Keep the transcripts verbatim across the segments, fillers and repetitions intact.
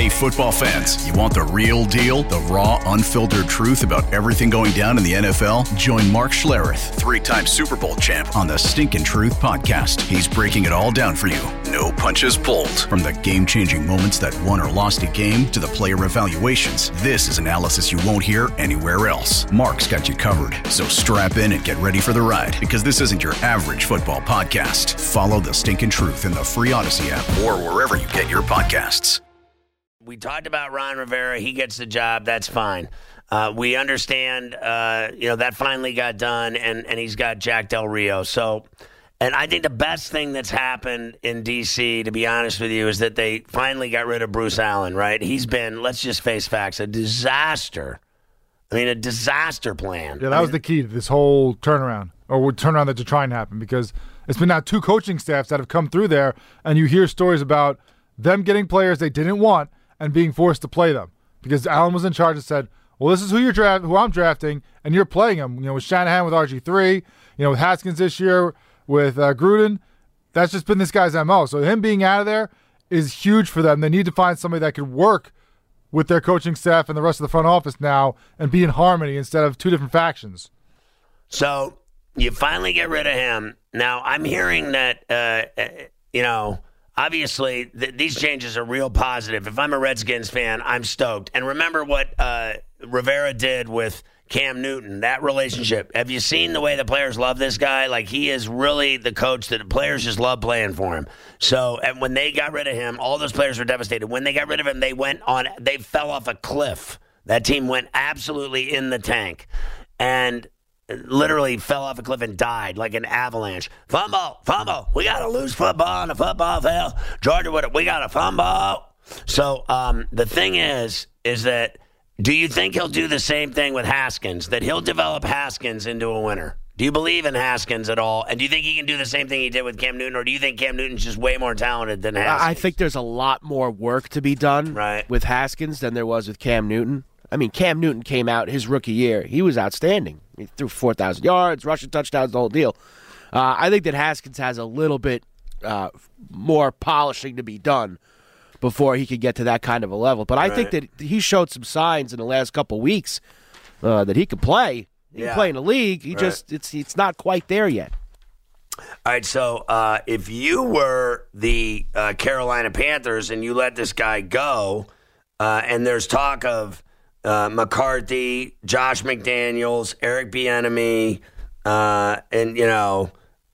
Hey, football fans, you want the real deal? The raw, unfiltered truth about everything going down in the N F L? Join Mark Schlereth, three-time Super Bowl champ, on the Stinkin' Truth podcast. He's breaking it all down for you. No punches pulled. From the game-changing moments that won or lost a game to the player evaluations, this is analysis you won't hear anywhere else. Mark's got you covered, so strap in and get ready for the ride, because this isn't your average football podcast. Follow the Stinkin' Truth in the free Odyssey app or wherever you get your podcasts. We talked about Ron Rivera. He gets the job. That's fine. Uh, we understand, uh, you know, that finally got done, and, and he's got Jack Del Rio. So, and I think the best thing that's happened in D C, to be honest with you, is that they finally got rid of Bruce Allen, right? He's been, let's just face facts, a disaster. I mean, a disaster plan. Yeah, that I was mean, the key to this whole turnaround, or turnaround that's trying to happen, because it's been now two coaching staffs that have come through there, and you hear stories about them getting players they didn't want and being forced to play them, because Allen was in charge and said, well, this is who you're draft, who I'm drafting, and you're playing them. You know, with Shanahan, with R G three, you know, with Haskins this year, with uh, Gruden. That's just been this guy's M O. So him being out of there is huge for them. They need to find somebody that could work with their coaching staff and the rest of the front office now and be in harmony instead of two different factions. So you finally get rid of him. Now, I'm hearing that, uh, you know, obviously, th- these changes are real positive. If I'm a Redskins fan, I'm stoked. And remember what uh, Rivera did with Cam Newton, that relationship. Have you seen the way the players love this guy? Like, he is really the coach that the players just love playing for him. So, and when they got rid of him, all those players were devastated. When they got rid of him, they went on, they fell off a cliff. That team went absolutely in the tank. And literally fell off a cliff and died like an avalanche. Fumble, fumble. We got to lose football on the football field. Georgia, we got to fumble. So um, the thing is, is that do you think he'll do the same thing with Haskins, that he'll develop Haskins into a winner? Do you believe in Haskins at all? And do you think he can do the same thing he did with Cam Newton, or do you think Cam Newton's just way more talented than Haskins? I think there's a lot more work to be done right. with Haskins than there was with Cam Newton. I mean, Cam Newton came out his rookie year. He was outstanding. He threw four thousand yards, rushing touchdowns, the whole deal. Uh, I think that Haskins has a little bit uh, more polishing to be done before he could get to that kind of a level. But I right. think that he showed some signs in the last couple of weeks uh, that he could play. He yeah. can play in the league. He right. just it's it's not quite there yet. All right, so uh, if you were the uh, Carolina Panthers and you let this guy go, uh, and there's talk of Uh, McCarthy, Josh McDaniels, Eric Bieniemy, uh, and, you know,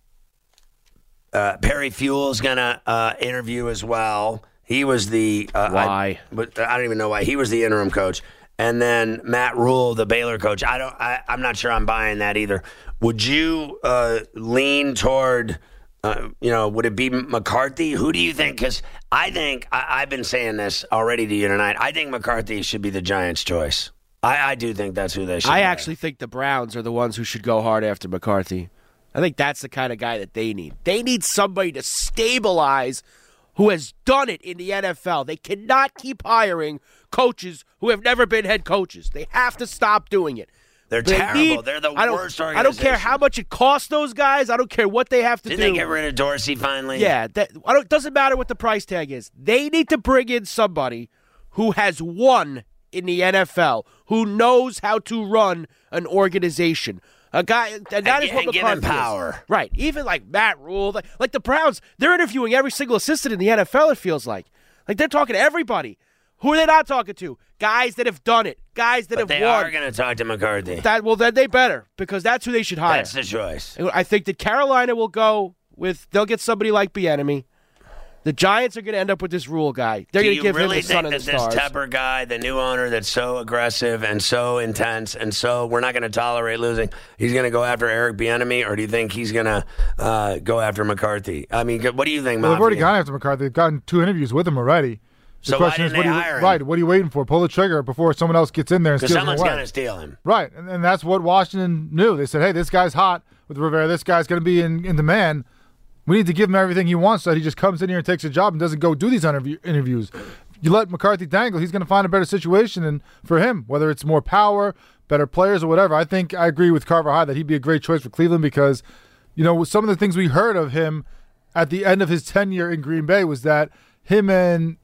uh, Perry Fuel's going to uh, interview as well. He was the uh, why? I, but I don't even know why. He was the interim coach. And then Matt Rule, the Baylor coach. I don't. I, I'm not sure I'm buying that either. Would you uh, lean toward, uh, you know, would it be McCarthy? Who do you think? Because I think, I, I've been saying this already to you tonight, I think McCarthy should be the Giants' choice. I, I do think that's who they should I have. actually think the Browns are the ones who should go hard after McCarthy. I think that's the kind of guy that they need. They need somebody to stabilize who has done it in the N F L. They cannot keep hiring coaches who have never been head coaches. They have to stop doing it. They're They terrible. need- They're the I don't- worst organization. I don't care how much it costs those guys. I don't care what they have to Did do. they get rid of Dorsey finally? Yeah, that I don't. Doesn't matter what the price tag is. They need to bring in somebody who has won in the N F L, who knows how to run an organization. A guy, and that And is gi- what and give him McCarthy is. power. Right? Even like Matt Rule, like, like the Browns, they're interviewing every single assistant in the N F L. It feels like, like they're talking to everybody. Who are they not talking to? Guys that have done it. Guys that But have they won. are going to talk to McCarthy. That well, then they better, because that's who they should hire. That's the choice. I think that Carolina will go with, they'll get somebody like Bieniemy. The Giants are going to end up with this Rule guy. They're Do going to you give really him the sun think and the that this stars. Tepper guy, the new owner that's so aggressive and so intense and so we're not going to tolerate losing, he's going to go after Eric Bieniemy, or do you think he's going to uh, go after McCarthy? I mean, what do you think, Well, they've already Mafia? gone after McCarthy. They've gotten two interviews with him already. The So why question didn't is, what they are you, hire him? right? What are you waiting for? Pull the trigger before someone else gets in there and Because steals him someone's away. going to steal him. Right, and, and that's what Washington knew. They said, hey, this guy's hot with Rivera. This guy's going to be in, in demand. We need to give him everything he wants so that he just comes in here and takes a job and doesn't go do these interview, interviews. You let McCarthy dangle, he's going to find a better situation and for him, whether it's more power, better players, or whatever. I think I agree with Carver High that he'd be a great choice for Cleveland because, you know, some of the things we heard of him at the end of his tenure in Green Bay was that him and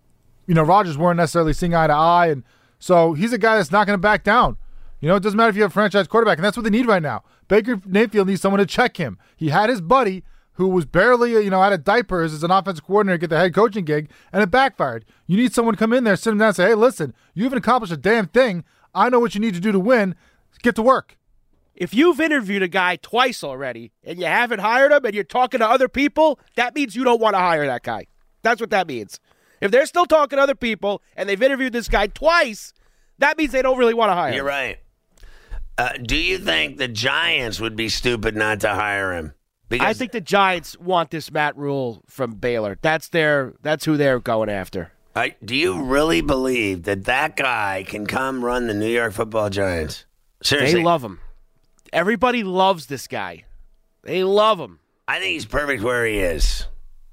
you know, Rodgers weren't necessarily seeing eye to eye. And so he's a guy that's not going to back down. You know, it doesn't matter if you have a franchise quarterback, and that's what they need right now. Baker Mayfield needs someone to check him. He had his buddy who was barely, you know, out of diapers as an offensive coordinator, get the head coaching gig, and it backfired. You need someone to come in there, sit him down and say, hey, listen, you haven't accomplished a damn thing. I know what you need to do to win. Get to work. If you've interviewed a guy twice already and you haven't hired him and you're talking to other people, that means you don't want to hire that guy. That's what that means. If they're still talking to other people and they've interviewed this guy twice, that means they don't really want to hire him. You're right. Uh, do you think the Giants would be stupid not to hire him? Because I think the Giants want this Matt Rule from Baylor. That's their. That's who they're going after. I, do you really believe that that guy can come run the New York Football Giants? Seriously. They love him. Everybody loves this guy. They love him. I think he's perfect where he is.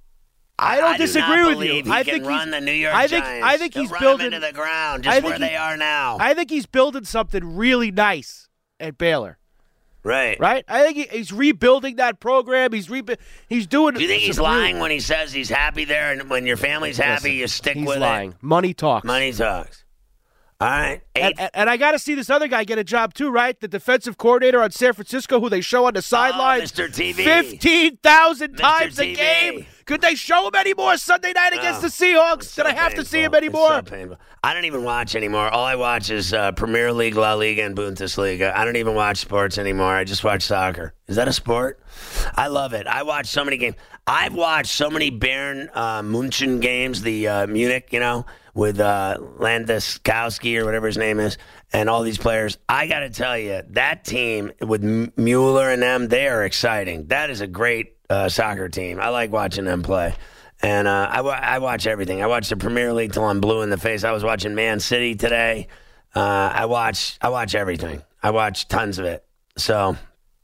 I don't I disagree do not with believe you. He I can think run he's, the New York I think, Giants. I think He'll he's run building them into the ground, I just think where he, they are now. I think he's building something really nice at Baylor. Right. Right? I think he, he's rebuilding that program. He's re- He's doing. Do you think he's lying when he says he's happy there, and when your family's happy, Listen, you stick he's with lying. it? Money talks. Money talks. All right. And, and, and I got to see this other guy get a job too, right? The defensive coordinator on San Francisco, who they show on the sidelines, oh, Mister T V, fifteen thousand times Mister a T V. game. Could they show him anymore Sunday night against Oh, the Seahawks? so Did I have painful. to see him anymore? It's so painful. I don't even watch anymore. All I watch is uh, Premier League, La Liga, and Bundesliga. I don't even watch sports anymore. I just watch soccer. Is that a sport? I love it. I watch so many games. I've watched so many Bayern uh, München games, the uh, Munich, you know, with uh, Landeskowski or whatever his name is, and all these players. I got to tell you, that team with M- Mueller and them, they are exciting. That is a great uh, soccer team. I like watching them play. And uh, I, I watch everything. I watch the Premier League till I'm blue in the face. I was watching Man City today. Uh, I watch I watch everything. I watch tons of it. So,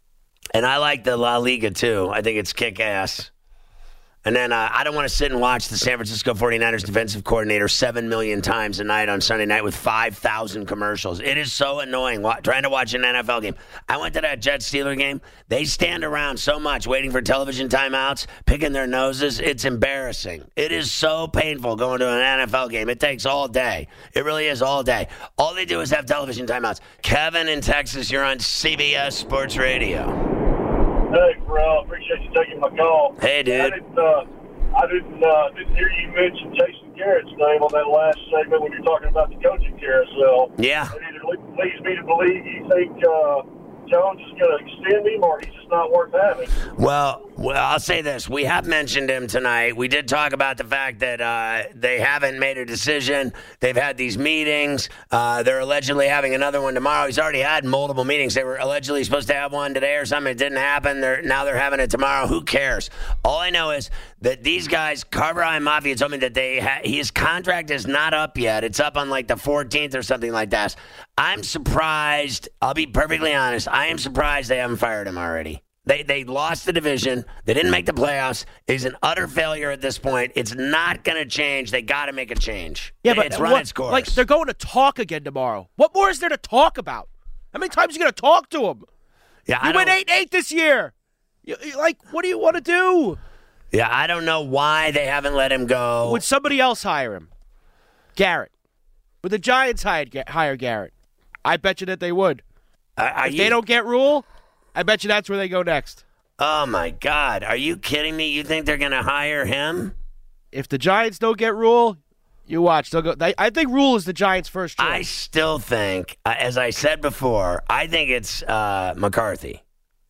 and I like the La Liga too. I think it's kick-ass. And then uh, I don't want to sit and watch the San Francisco forty-niners defensive coordinator seven million times a night on Sunday night with five thousand commercials. It is so annoying wa- trying to watch an N F L game. I went to that Jets-Steeler game. They stand around so much waiting for television timeouts, picking their noses. It's embarrassing. It is so painful going to an N F L game. It takes all day. It really is all day. All they do is have television timeouts. Kevin in Texas, you're on C B S Sports Radio. Hey, bro, appreciate you taking my call. Hey, dude. I didn't, uh, I didn't, uh, didn't hear you mention Jason Garrett's name on that last segment when you're talking about the coaching carousel. Yeah. It either leads me to believe you think uh, Jones is going to extend him or he's just not worth having. Well, well, I'll say this. We have mentioned him tonight. We did talk about the fact that uh, they haven't made a decision. They've had these meetings. Uh, they're allegedly having another one tomorrow. He's already had multiple meetings. They were allegedly supposed to have one today or something. It didn't happen. They're, now they're having it tomorrow. Who cares? All I know is that these guys, Carver High Mafia, told me that they ha- his contract is not up yet. It's up on like the fourteenth or something like that. I'm surprised. I'll be perfectly honest. I am surprised they haven't fired him already. They they lost the division. They didn't make the playoffs. He's an utter failure at this point. It's not going to change. They got to make a change. Yeah, but it's run what, its course. like they're going to talk again tomorrow. What more is there to talk about? How many times are you going to talk to him? yeah, I You don't, went eight and eight this year. You, you- like, what do you want to do? yeah, I don't know why they haven't let him go. Would somebody else hire him? Garrett. Would the Giants hire, hire Garrett? I bet you that they would. Are- are If you- they don't get Rule, I bet you that's where they go next. Oh my God! Are you kidding me? You think they're going to hire him? If the Giants don't get Rule, you watch. They'll go. They, I think Rule is the Giants' first choice. I still think, uh, as I said before, I think it's uh, McCarthy.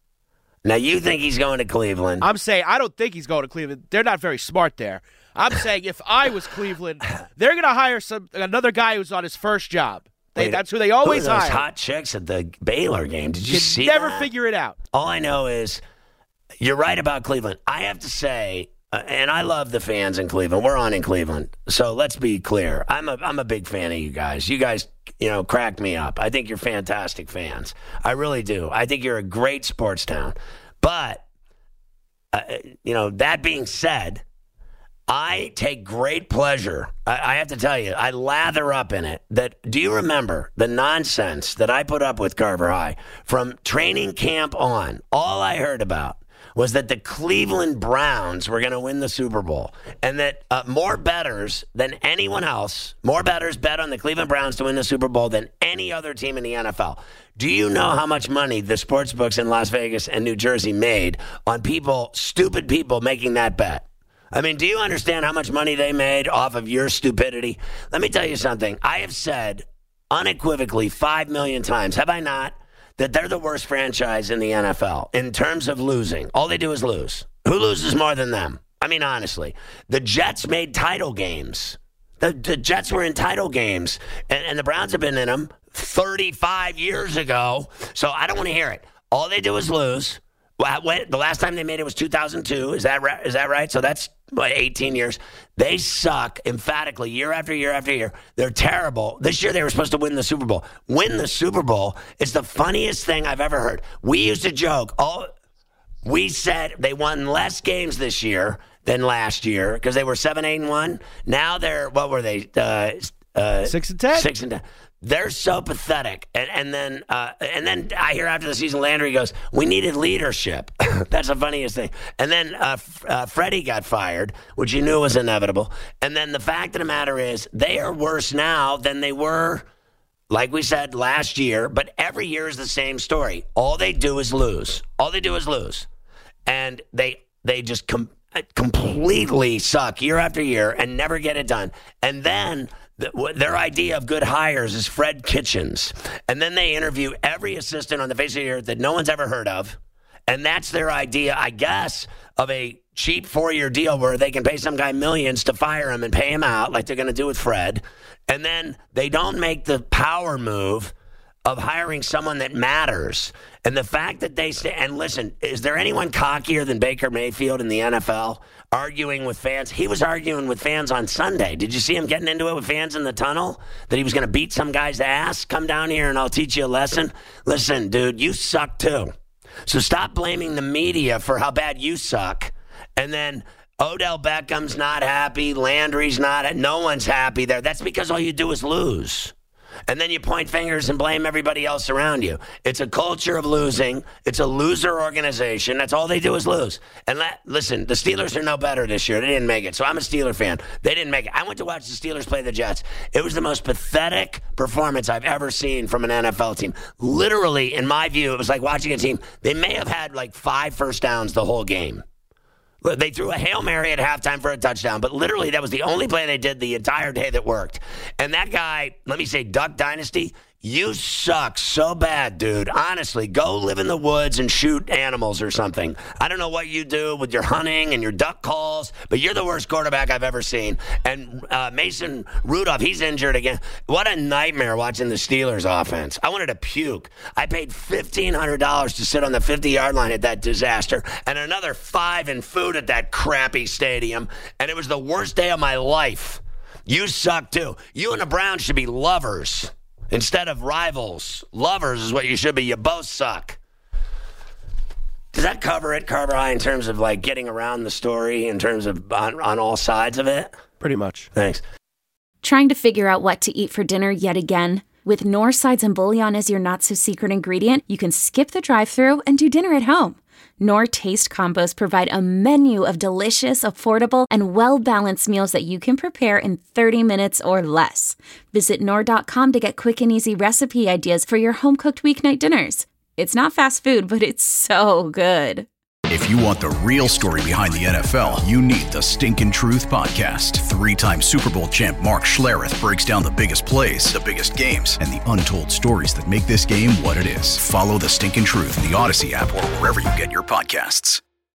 Now you think he's going to Cleveland? I'm saying I don't think he's going to Cleveland. They're not very smart there. I'm saying if I was Cleveland, they're going to hire some another guy who's on his first job. They, Wait, that's who they always who are those hire. hot chicks at the Baylor game? Did you, You see never that? figure it out. All I know is you're right about Cleveland. I have to say, uh, and I love the fans in Cleveland. We're on in Cleveland, so let's be clear. I'm a I'm a big fan of you guys. You guys, you know, crack me up. I think you're fantastic fans. I really do. I think you're a great sports town. But uh, you know, that being said, I take great pleasure. I, I have to tell you, I lather up in it. That do you remember the nonsense that I put up with Carver High from training camp on? All I heard about was that the Cleveland Browns were going to win the Super Bowl, and that uh, more bettors than anyone else, more bettors bet on the Cleveland Browns to win the Super Bowl than any other team in the N F L. Do you know how much money the sports books in Las Vegas and New Jersey made on people, stupid people, making that bet? I mean, do you understand how much money they made off of your stupidity? Let me tell you something. I have said unequivocally five million times, have I not, that they're the worst franchise in the N F L in terms of losing. All they do is lose. Who loses more than them? I mean, honestly, the Jets made title games. The, the Jets were in title games, and, and the Browns have been in them thirty-five years ago. So I don't want to hear it. All they do is lose. When, the last time they made it was two thousand two. Is that right? Is that right? So that's what, eighteen years. They suck emphatically year after year after year. They're terrible. This year they were supposed to win the Super Bowl. Win the Super Bowl is the funniest thing I've ever heard. We used to joke. All we said they won less games this year than last year because they were seven, eight, and one. Now they're what were they? Uh, uh, six and ten. Six and ten. They're so pathetic. And, and then uh, and then I hear after the season, Landry goes, we needed leadership. That's the funniest thing. And then uh, uh, Freddie got fired, which you knew was inevitable. And then the fact of the matter is they are worse now than they were, like we said, last year. But every year is the same story. All they do is lose. All they do is lose. And they they just com- completely suck year after year and never get it done. And then their idea of good hires is Fred Kitchens. And then they interview every assistant on the face of the earth that no one's ever heard of. And that's their idea, I guess, of a cheap four-year deal where they can pay some guy millions to fire him and pay him out like they're going to do with Fred. And then they don't make the power move of hiring someone that matters. And the fact that they say, and listen, is there anyone cockier than Baker Mayfield in the N F L arguing with fans? He was arguing with fans on Sunday. Did you see him getting into it with fans in the tunnel? That he was going to beat some guy's ass? Come down here and I'll teach you a lesson. Listen, dude, you suck too. So stop blaming the media for how bad you suck. And then Odell Beckham's not happy. Landry's not. No one's happy there. That's because all you do is lose. And then you point fingers and blame everybody else around you. It's a culture of losing. It's a loser organization. That's all they do is lose. And la- listen, the Steelers are no better this year. They didn't make it. So I'm a Steeler fan. They didn't make it. I went to watch the Steelers play the Jets. It was the most pathetic performance I've ever seen from an N F L team. Literally, in my view, it was like watching a team. They may have had like five first downs the whole game. They threw a Hail Mary at halftime for a touchdown, but literally that was the only play they did the entire day that worked. And that guy, let me say, Duck Dynasty, you suck so bad, dude. Honestly, go live in the woods and shoot animals or something. I don't know what you do with your hunting and your duck calls, but you're the worst quarterback I've ever seen. And uh, Mason Rudolph, he's injured again. What a nightmare watching the Steelers offense. I wanted to puke. I paid fifteen hundred dollars to sit on the fifty-yard line at that disaster and another five in food at that crappy stadium, and it was the worst day of my life. You suck, too. You and the Browns should be lovers. Instead of rivals, lovers is what you should be. You both suck. Does that cover it, Carver High, in terms of like getting around the story, in terms of on, on all sides of it? Pretty much. Thanks. Trying to figure out what to eat for dinner yet again? With Knorr sides and bouillon as your not-so-secret ingredient, you can skip the drive-thru and do dinner at home. Knorr Taste Combos provide a menu of delicious, affordable, and well-balanced meals that you can prepare in thirty minutes or less. Visit Knorr dot com to get quick and easy recipe ideas for your home-cooked weeknight dinners. It's not fast food, but it's so good. If you want the real story behind the N F L, you need the Stinkin' Truth Podcast. Three-time Super Bowl champ Mark Schlereth breaks down the biggest plays, the biggest games, and the untold stories that make this game what it is. Follow the Stinkin' Truth in the Odyssey app or wherever you get your podcasts.